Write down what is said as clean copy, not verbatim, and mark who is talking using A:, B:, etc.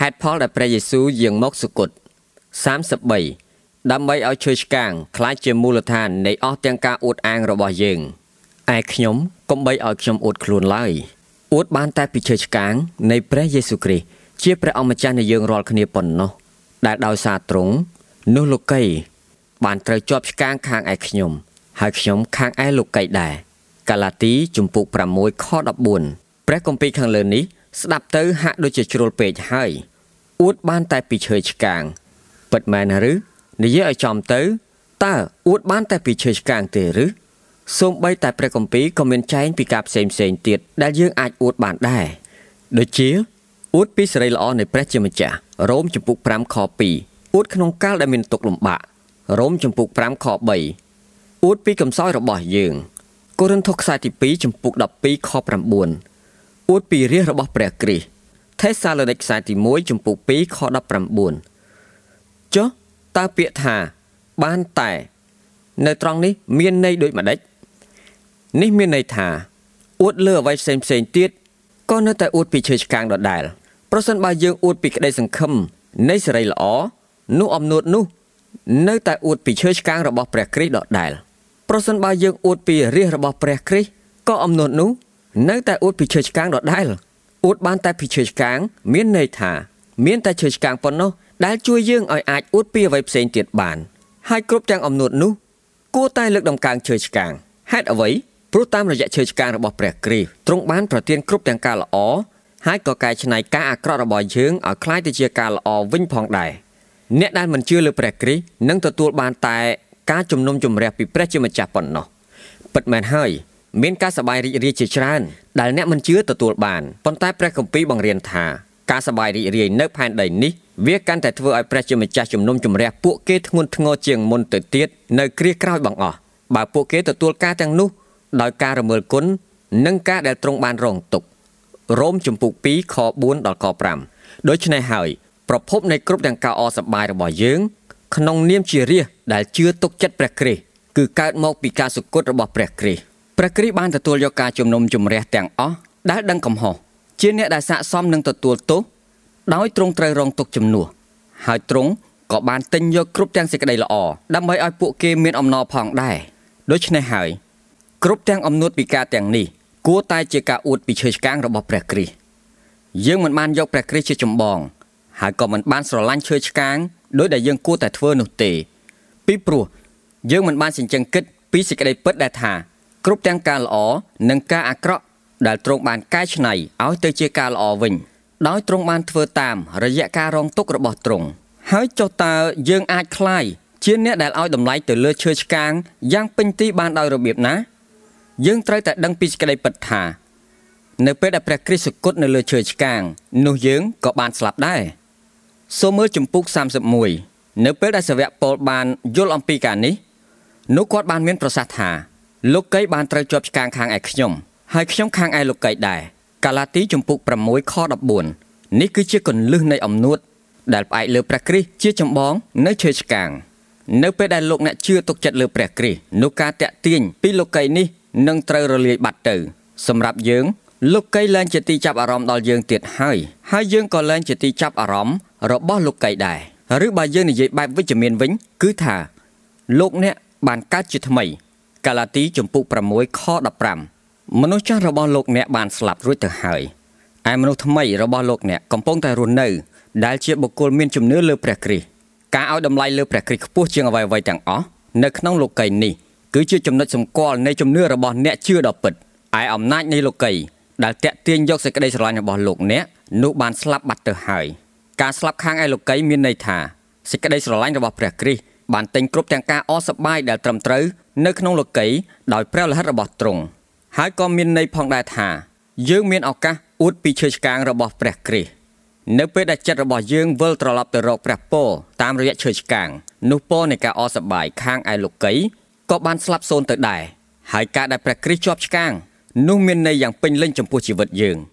A: ហេតុផលដែលព្រះយេស៊ូវយាងមកសុគត33ដើម្បីឲ្យឈើឆ្កាងខ្លាចជាមូលដ្ឋាននៃអស់ទាំងការអួតអាងរបស់យើងឯខ្ញុំកុំបីឲ្យខ្ញុំអួតខ្លួនឡើយអួតបានតែពីឈើឆ្កាងនៃព្រះយេស៊ូវគ្រីស្ទជាព្រះអម្ចាស់នៃយើងរាល់គ្នាប៉ុណ្ណោះដែលដោយសារទ្រង់នោះលោកីបានត្រូវជាប់ឆ្កាងខាងឯខ្ញុំហើយខ្ញុំខាងឯលោកីដែរកាឡាទីជំពូក6ខ14ព្រះគម្ពីរខាងលើនេះស្ដាប់ទៅហាក់ដូចជាជ្រុលពេកហើយអួតបានតែពីឈើឆ្កាងពិតមែនឬនិយាយឲ្យចំទៅតើអួតបានតែពីឈើឆ្កាងទេឬសូម្បីតែព្រះគម្ពីរក៏មានចែងពីការផ្សេងទៀតដែលយើងអាចអួតបានដែរដូចជាអួតពីសេរីល្អនៃព្រះជាម្ចាស់រ៉ូមជំពូក5ខ2អួតក្នុងកាលដែលមានទុក្ខលំបាករ៉ូមជំពូក5ខ3អួតពីកំសោយរបស់យើងកូរិនថូសខ្សែទី2ជំពូក12ខ9អួតពីរាជរបស់ព្រះគ្រីស្ទថេសាឡូនីកខ្សែទី1ជំពូក2ខ19ចុះតើពាក្យថាបានតែនៅត្រង់នេះមានន័យដូចម្ដេចនេះមានន័យថាអួតលើអ្វីផ្សេងទៀតក៏នៅតែអួតពីឈើឆ្កាងដដែលប្រសិនបើយើងអួតពីក្តីសង្ឃឹមនៃសេរីល្អនោះអំនួតនោះនៅតែអួតពីឈើឆ្កាងរបស់ព្រះគ្រីស្ទដដែលប្រសិនបើយើងអួតពីរាជរបស់ព្រះគ្រីស្ទក៏អំនួតនោះនៅតែអួតពីឈើឆ្កាងដដែលអួតបានតែពីឈើឆ្កាងមានន័យថាមានតែឈើឆ្កាងប៉ុណ្ណោះដែលជួយយើងឲ្យអាចអួតពីអ្វីផ្សេងទៀតបានហើយគ្រប់ទាំងអំនួតនោះគួរតែលើកដំកើងឈើឆ្កាងហេតុអ្វីព្រោះតាមរយៈឈើឆ្កាងរបស់ព្រះគ្រីស្ទទ្រង់បានប្រទានគ្រប់ទាំងការល្អហើយក៏កែច្នៃការអាក្រក់របស់យើងឲ្យคล้ายទៅជាការល្អវិញផងដែរអ្នកដែលមិនជឿលើព្រះគ្រីស្ទនឹងទទួលបានតែការជំនុំជម្រះពីព្រះជាម្ចាស់ប៉ុណ្ណោះពិតមែនហើយមានការសប្បាយរីករាយជាច្រើនដែលអ្នកមិនជឿទទួលបានប៉ុន្តែព្រះគម្ពីរបង្រៀនថាការសប្បាយរីករាយនៅផែនដីនេះវាកាន់តែធ្វើឲ្យព្រះជាម្ចាស់ជំនុំជម្រះពួកគេធ្ងន់ធ្ងរជាងមុនទៅទៀតនៅគ្រាក្រោយបង្អស់បើពួកគេទទួលការទាំងនោះដោយការរមើលគុណនិងការដែលទ្រង់បានរងទុក្ខរ៉ូមជំពូក2ខ4ដល់ខ5ដូច្នេះហើយប្រភពនៃគ្រប់ទាំងការអសប្បាយរបស់យើងក្នុងនាមជារាជដែលជឿទុកចិត្តព្រះគ្រីស្ទគឺកើតមកពីការសុគតរបស់ព្រះគ្រីស្ទព្រះគ្រីស្ទបានទទួលយកការជំនុំជម្រះទាំងអស់ដែលដឹងកំហុសជាអ្នកដែលស័ក្តិសមនឹងទទួលទោសដោយទ្រង់ត្រូវរងទុក្ខជំនួសហើយទ្រង់ក៏បានទិញយកគ្រប់ទាំងសេចក្តីល្អដើម្បីឲ្យពួកគេមានអំណរផងដែរដូច្នេះហើយគ្រប់ទាំងអំនួតពីការទាំងនេះគួរតែជាការអួតពីឈើឆ្កាងរបស់ព្រះគ្រីស្ទយើងមិនបានយកព្រះគ្រីស្ទជាចម្បងហើយក៏មិនបានស្រឡាញ់ឈើឆ្កាងដោយដែលយើងគួរតែធ្វើនោះទេពីព្រោះយើងមិនបានសេចក្ដីគិតពីសេចក្តីពិតដែលថាគ្រប់ទាំងការល្អនិងការអាក្រក់ដែលទ្រង់បានកែច្នៃឲ្យទៅជាការល្អវិញដោយទ្រង់បានធ្វើតាមរយៈការរងទុក្ខរបស់ទ្រង់ហើយចុះតើយើងអាចคลายជាអ្នកដែលឲ្យតម្លៃទៅលើឈើឆ្កាងយ៉ាងពេញទីបានដោយរបៀបណាយើងត្រូវតែដឹងពីសេចក្តីពិតថានៅពេលដែលព្រះគ្រីស្ទសុគតនៅលើឈើឆ្កាងនោះយើងក៏បានស្លាប់ដែរសូមមើលជំពូក31នៅពេលដែលសាវកប៉ូលបានយល់អំពីការនេះនោះគាត់បានមានប្រសាសន៍ថាលោកីបានត្រូវជាប់ឆ្កាងខាងឯខ្ញុំហើយខ្ញុំខាងឯលោកីដែរកាឡាទីជំពូក6ខ14នេះគឺជាគន្លឹះនៃអំនួតដែលផ្អែកលើព្រះគ្រីស្ទជាចម្បងនៅឈើឆ្កាងនៅពេលដែលលោកអ្នកជឿទុកចិត្តលើព្រះគ្រីស្ទនោះការតាក់ទាញពីលោកីនេះនឹងត្រូវរលាយបាត់ទៅសម្រាប់យើងលោកីលែងជាទីចាប់អារម្មណ៍ដល់យើងទៀតហើយយើងក៏លែងជាទីចាប់អារម្មណ៍របស់លោកីដែរឬបើយើងនិយាយបែបវិជ្ជមានវិញគឺថាលោកអ្នកបានកើតជាថ្មីកាឡាទីជំពូក6ខ15មនុស្សចាស់របស់លោកអ្នកបានស្លាប់រួចទៅហើយឯមនុស្សថ្មីរបស់លោកអ្នកកំពុងតែរស់នៅដែលជាបុគ្គលមានជំនឿលើព្រះគ្រីស្ទការឲ្យតម្លៃលើព្រះគ្រីស្ទខ្ពស់ជាងអ្វីៗទាំងអស់នៅក្នុងលោកីនេះគឺជាចំណុចសម្គាល់នៃជំនឿរបស់អ្នកជឿដ៏ពិតឯអំណាចនៃលោកីដែលតាក់ទាញយកសេចក្តីស្រឡាញ់របស់លោកអ្នកនោះបានស្លាប់បាត់ទៅហើយការស្លាប់ខាងឯលោកីមានន័យថាសេចក្តីស្រឡាញ់របស់ព្រះគ្រីស្ទបានទិញគ្រប់ទាំងការអសប្បាយដែលត្រឹមត្រូវនៅក្នុងលោកីដោយព្រះលិខិតរបស់ទ្រង់ហើយក៏មានន័យផងដែរថាយើងមានឱកាសអួតពីឈើឆ្កាងរបស់ព្រះគ្រីស្ទនៅពេលដែលចិត្តរបស់យើងវិលត្រឡប់ទៅរកព្រះពរតាមរយៈឈើឆ្កាងនោះពរនៃការអសប្បាយខាងឯលោកីក៏បានស្លាប់សូន្យទៅដែរហើយការដែលព្រះគ្រីស្ទជាប់ឆ្កាងនោះមានន័យយ៉ាងពេញលេញចំពោះជីវិតយើង